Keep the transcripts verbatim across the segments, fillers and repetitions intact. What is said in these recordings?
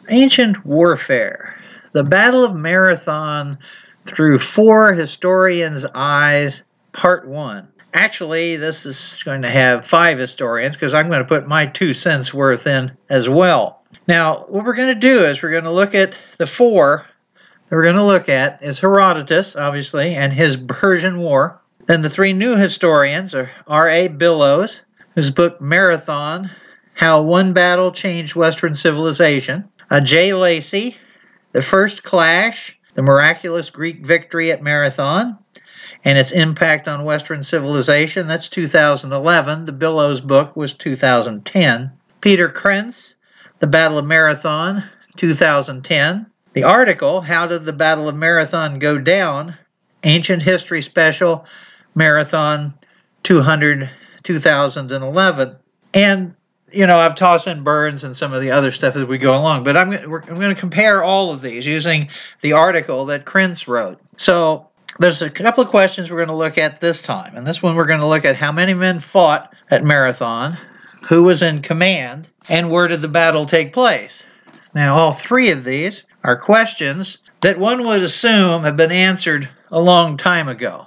Ancient warfare. The Battle of Marathon through four historians' eyes, part one. Actually, this is going to have five historians because I'm going to put my two cents worth in as well. Now, what we're going to do is we're going to look at the four that we're going to look at is Herodotus, obviously, and his Persian War. Then the three new historians are R A Billows, whose book Marathon, How One Battle Changed Western Civilization. Uh, Jay Lacy, The First Clash, The Miraculous Greek Victory at Marathon, and its impact on Western civilization. That's two thousand eleven. The Billows book was two thousand ten. Peter Krentz, The Battle of Marathon, two thousand ten. The article, How Did the Battle of Marathon Go Down? Ancient History Special, Marathon two hundred, two thousand eleven. And you know, I've tossed in Burns and some of the other stuff as we go along, but I'm, we're, I'm going to compare all of these using the article that Krentz wrote. So there's a couple of questions we're going to look at this time. And this one we're going to look at how many men fought at Marathon, who was in command, and where did the battle take place. Now, all three of these are questions that one would assume have been answered a long time ago.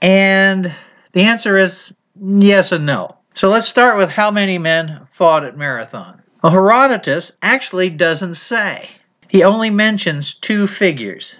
And the answer is yes and no. So let's start with how many men fought at Marathon. Well, Herodotus actually doesn't say. He only mentions two figures.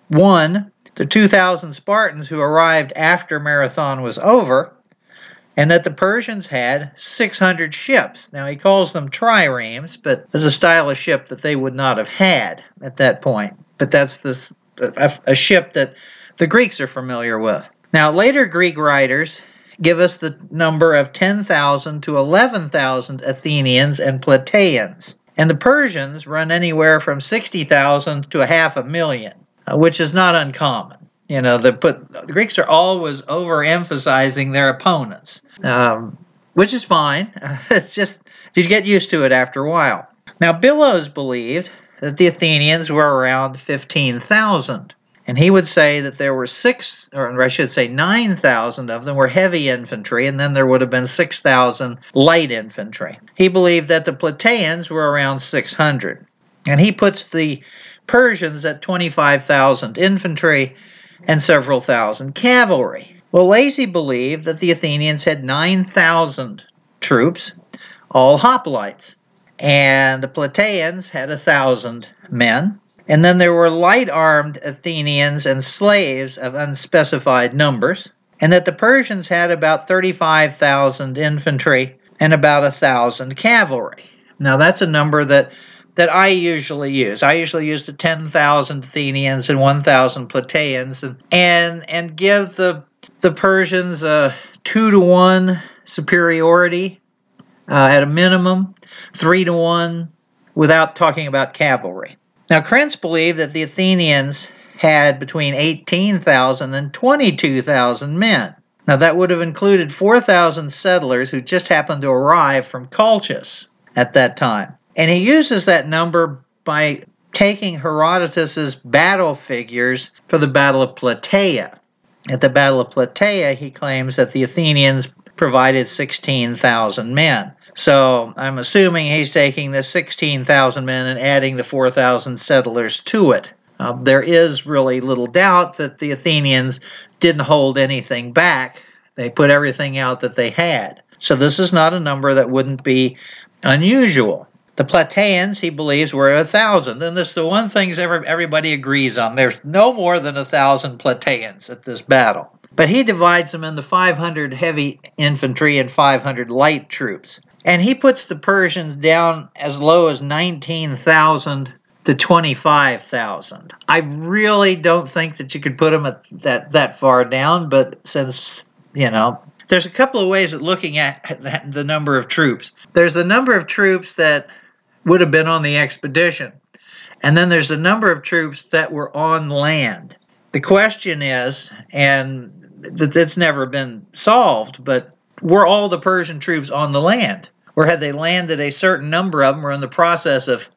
One, the two thousand Spartans who arrived after Marathon was over, and that the Persians had six hundred ships. Now, he calls them triremes, but it's a style of ship that they would not have had at that point. But that's this, a, a ship that the Greeks are familiar with. Now, later Greek writers give us the number of ten thousand to eleven thousand Athenians and Plataeans. And the Persians run anywhere from sixty thousand to a half a million, uh, which is not uncommon. You know, the, but the Greeks are always overemphasizing their opponents, um, which is fine. It's just, you get used to it after a while. Now, Billows believed that the Athenians were around fifteen thousand. And he would say that there were six, or I should say nine thousand of them were heavy infantry, and then there would have been six thousand light infantry. He believed that the Plataeans were around six hundred. And he puts the Persians at twenty-five thousand infantry and several thousand cavalry. Well, Lacy believed that the Athenians had nine thousand troops, all hoplites, and the Plataeans had one thousand men. And then there were light-armed Athenians and slaves of unspecified numbers, and that the Persians had about thirty-five thousand infantry and about one thousand cavalry. Now, that's a number that, that I usually use. I usually use the ten thousand Athenians and one thousand Plataeans and, and, and give the, the Persians a two to one superiority uh, at a minimum, three to one without talking about cavalry. Now, Krentz believed that the Athenians had between eighteen thousand and twenty-two thousand men. Now, that would have included four thousand settlers who just happened to arrive from Colchis at that time. And he uses that number by taking Herodotus's battle figures for the Battle of Plataea. At the Battle of Plataea, he claims that the Athenians provided sixteen thousand men. So I'm assuming he's taking the sixteen thousand men and adding the four thousand settlers to it. Uh, there is really little doubt that the Athenians didn't hold anything back. They put everything out that they had. So this is not a number that wouldn't be unusual. The Plataeans, he believes, were a thousand. And this is the one thing everybody agrees on. There's no more than a thousand Plataeans at this battle. But he divides them into five hundred heavy infantry and five hundred light troops. And he puts the Persians down as low as nineteen thousand to twenty-five thousand. I really don't think that you could put them at that, that far down, but since, you know, there's a couple of ways of looking at the number of troops. There's the number of troops that would have been on the expedition, and then there's the number of troops that were on land. The question is, and it's never been solved, but were all the Persian troops on the land? Or had they landed a certain number of them or in the process of,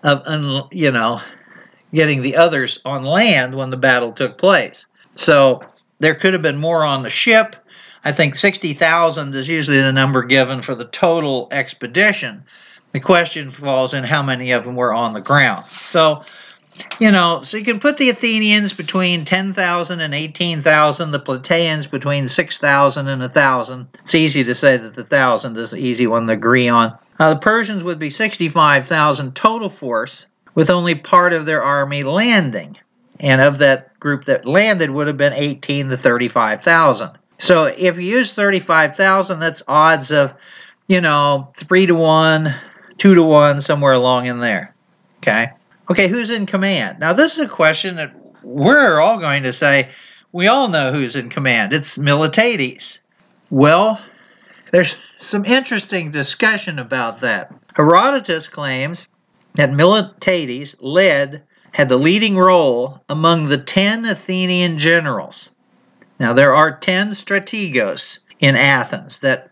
of you know, getting the others on land when the battle took place? So there could have been more on the ship. I think sixty thousand is usually the number given for the total expedition. The question falls in how many of them were on the ground. So, you know, so you can put the Athenians between ten thousand and eighteen thousand, the Plataeans between six thousand and one thousand. It's easy to say that the one thousand is the easy one to agree on. Uh, the Persians would be sixty-five thousand total force, with only part of their army landing. And of that group that landed would have been eighteen to thirty-five thousand. So if you use thirty-five thousand, that's odds of, you know, three to one, two to one, somewhere along in there. Okay? Okay, who's in command? Now, this is a question that we're all going to say, we all know who's in command. It's Miltiades. Well, there's some interesting discussion about that. Herodotus claims that Miltiades led, had the leading role among the ten Athenian generals. Now, there are ten strategos in Athens that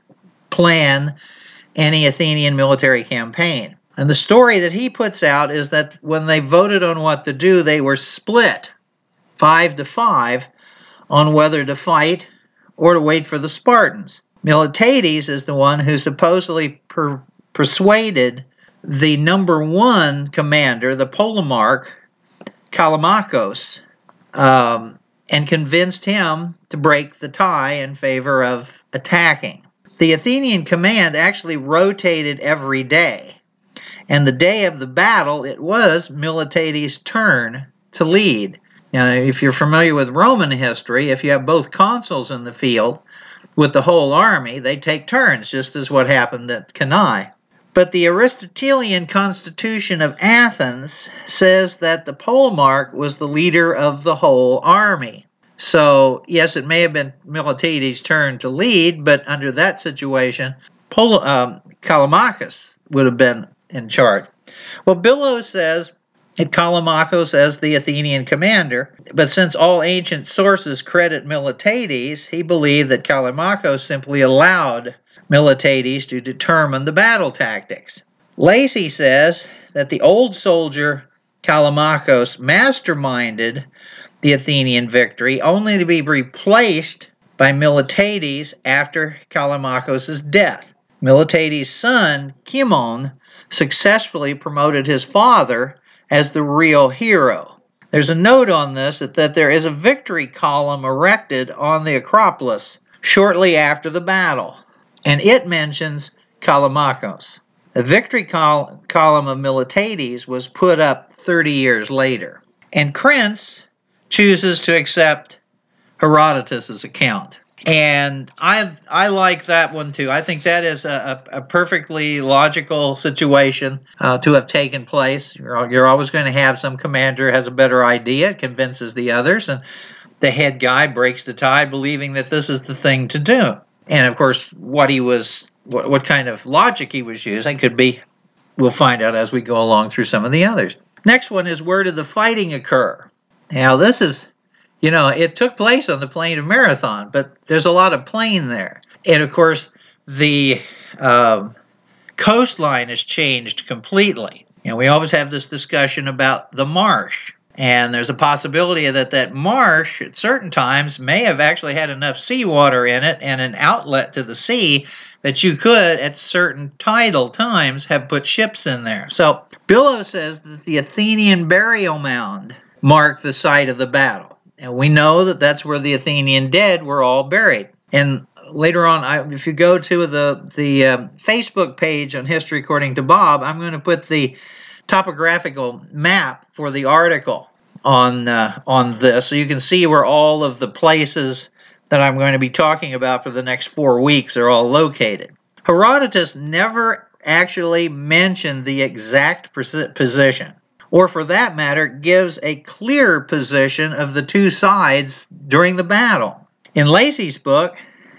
plan any Athenian military campaign. And the story that he puts out is that when they voted on what to do, they were split five to five on whether to fight or to wait for the Spartans. Miltiades is the one who supposedly per persuaded the number one commander, the Polemarch, Callimachus, um, and convinced him to break the tie in favor of attacking. The Athenian command actually rotated every day. And the day of the battle, it was Miltiades' turn to lead. Now, if you're familiar with Roman history, if you have both consuls in the field with the whole army, they take turns, just as what happened at Cannae. But the Aristotelian constitution of Athens says that the Polemarch was the leader of the whole army. So, yes, it may have been Miltiades' turn to lead, but under that situation, Pol um, Callimachus would have been in charge. Well, Billows says that Callimachus as the Athenian commander, but since all ancient sources credit Miltiades, he believed that Callimachus simply allowed Miltiades to determine the battle tactics. Lacey says that the old soldier Callimachus masterminded the Athenian victory, only to be replaced by Miltiades after Callimachus' death. Miltiades' son, Cimon, successfully promoted his father as the real hero. There's a note on this that, that there is a victory column erected on the Acropolis shortly after the battle, and it mentions Callimachus. The victory col column of Miltiades was put up thirty years later, and Crence chooses to accept Herodotus' account. And I I like that one too. I think that is a, a, a perfectly logical situation uh, to have taken place. You're, you're always going to have some commander has a better idea, convinces the others, and the head guy breaks the tie believing that this is the thing to do. And of course, what he was, what, what kind of logic he was using could be, we'll find out as we go along through some of the others. Next one is, where did the fighting occur? Now this is, you know, it took place on the plain of Marathon, but there's a lot of plain there. And of course, the um, coastline has changed completely. You know, we always have this discussion about the marsh. And there's a possibility that that marsh at certain times may have actually had enough seawater in it and an outlet to the sea that you could, at certain tidal times, have put ships in there. So Billows says that the Athenian burial mound marked the site of the battle. And we know that that's where the Athenian dead were all buried. And later on, I, if you go to the, the um, Facebook page on History According to Bob, I'm going to put the topographical map for the article on uh, on this, so you can see where all of the places that I'm going to be talking about for the next four weeks are all located. Herodotus never actually mentioned the exact position, or for that matter, gives a clear position of the two sides during the battle. In Lacey's book,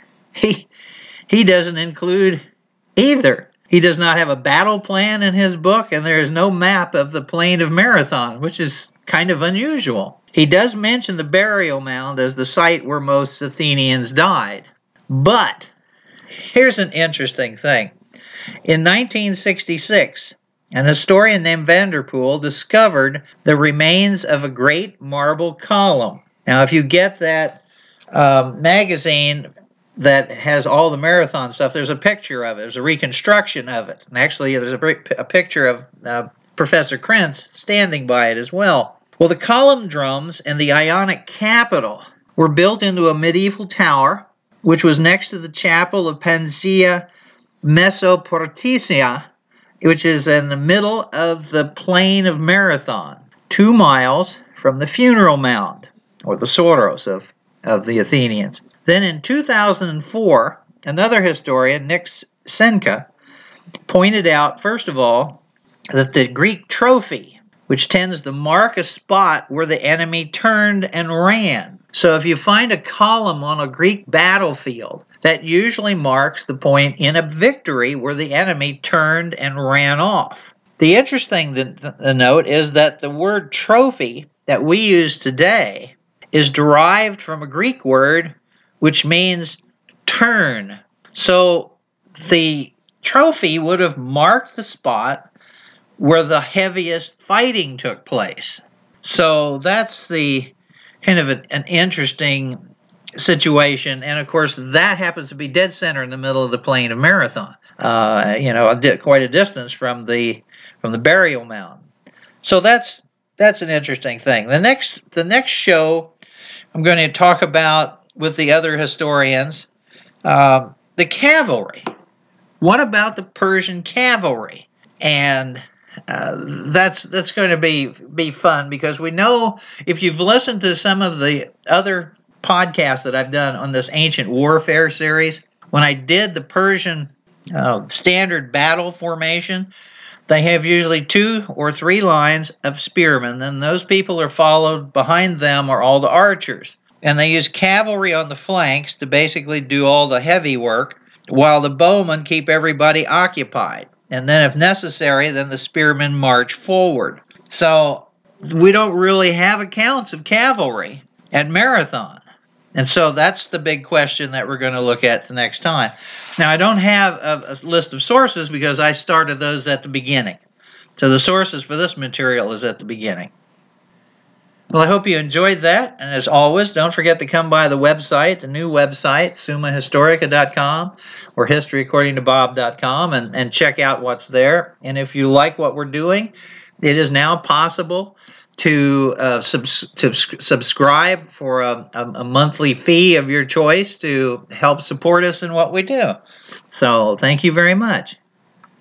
he he doesn't include either. He does not have a battle plan in his book, and there is no map of the plain of Marathon, which is kind of unusual. He does mention the burial mound as the site where most Athenians died. But here's an interesting thing. In nineteen sixty-six, an historian named Vanderpoel discovered the remains of a great marble column. Now, if you get that um, magazine, that has all the marathon stuff. There's a picture of it. There's a reconstruction of it. And actually, there's a, a picture of uh, Professor Krentz standing by it as well. Well, the column drums and the Ionic capital were built into a medieval tower, which was next to the chapel of Panacea Mesoporticia, which is in the middle of the plain of Marathon, two miles from the funeral mound, or the Soros of, of the Athenians. Then in two thousand four, another historian, Nick Senka, pointed out, first of all, that the Greek trophy, which tends to mark a spot where the enemy turned and ran. So if you find a column on a Greek battlefield, that usually marks the point in a victory where the enemy turned and ran off. The interesting thing to note is that the word trophy that we use today is derived from a Greek word which means turn. So the trophy would have marked the spot where the heaviest fighting took place. So that's the kind of an, an interesting situation. And of course, that happens to be dead center in the middle of the plain of Marathon. Uh, you know, a di- quite a distance from the from the burial mound. So that's that's an interesting thing. The next the next show I'm going to talk about with the other historians, uh, the cavalry. What about the Persian cavalry? And uh, that's that's going to be be fun, because we know, if you've listened to some of the other podcasts that I've done on this ancient warfare series, when I did the Persian uh, standard battle formation, they have usually two or three lines of spearmen, and those people are followed. Behind them are all the archers. And they use cavalry on the flanks to basically do all the heavy work, while the bowmen keep everybody occupied. And then if necessary, then the spearmen march forward. So we don't really have accounts of cavalry at Marathon. And so that's the big question that we're going to look at the next time. Now, I don't have a, a list of sources because I started those at the beginning. So the sources for this material is at the beginning. Well, I hope you enjoyed that. And as always, don't forget to come by the website, the new website, summa historica dot com or history according to bob dot com, and, and check out what's there. And if you like what we're doing, it is now possible to uh, subs- to subscribe for a, a, a monthly fee of your choice to help support us in what we do. So thank you very much.